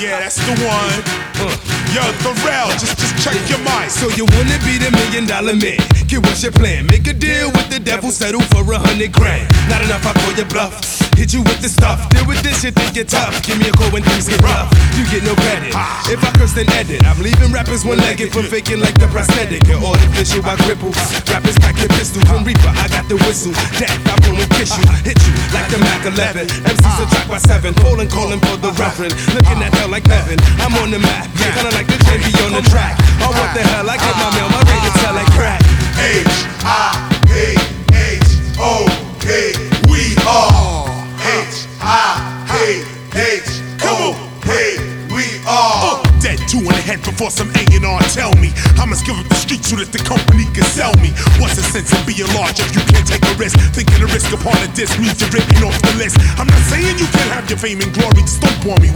Yeah, that's the one. Yo, Pharrell, just check your mind. So you wanna be the $1 million man? Kid, what's your plan? Make a deal with the devil, settle for $100 grand. Not enough, I call your bluff. Hit you with the stuff. Deal with this shit, think you're tough. Give me a call when things get rough. You get no credit. If I curse, then edit. I'm leaving rappers one-legged for faking like the prosthetic. You're artificial, I cripple. Rappers pack your pistol. From Reaper, I got the whistle. Death, I'm gonna kiss you. Hit you like the Mac 11. MC's a track by 7. Calling for the reverend. Looking at hell like Nevin. I'm on the map. Kinda like the JV on the track. Oh, what the hell? I get my mail. My radio tell like crack. H-I-P-H-O-P. We are H-I-P-H-O-P. We are dead 2 in the head before some A&R tell me I must give up the street so that the company can sell me. What's the sense of being large if you can't take a risk? Thinking the risk upon a disc means you're written off the list. I'm not saying you can't have your fame and glory, just don't bore me with